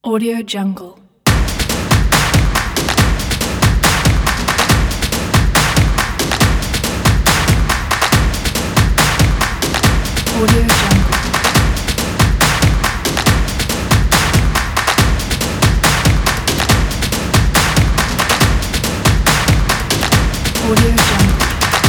Audio Jungle. Audio Jungle. Audio Jungle.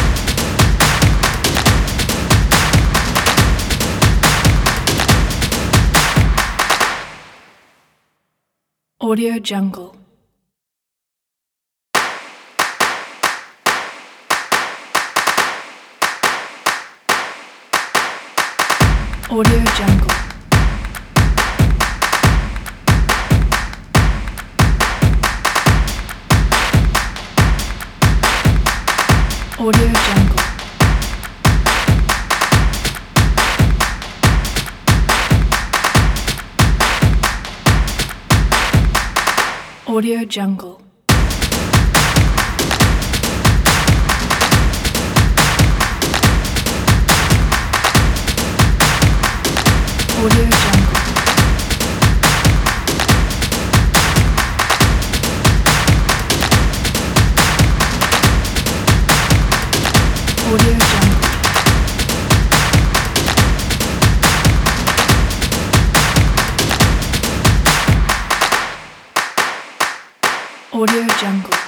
Audio Jungle. Audio Jungle. Audio Jungle. Audio Jungle. Audio Jungle. Audio Jungle. Audio Jungle.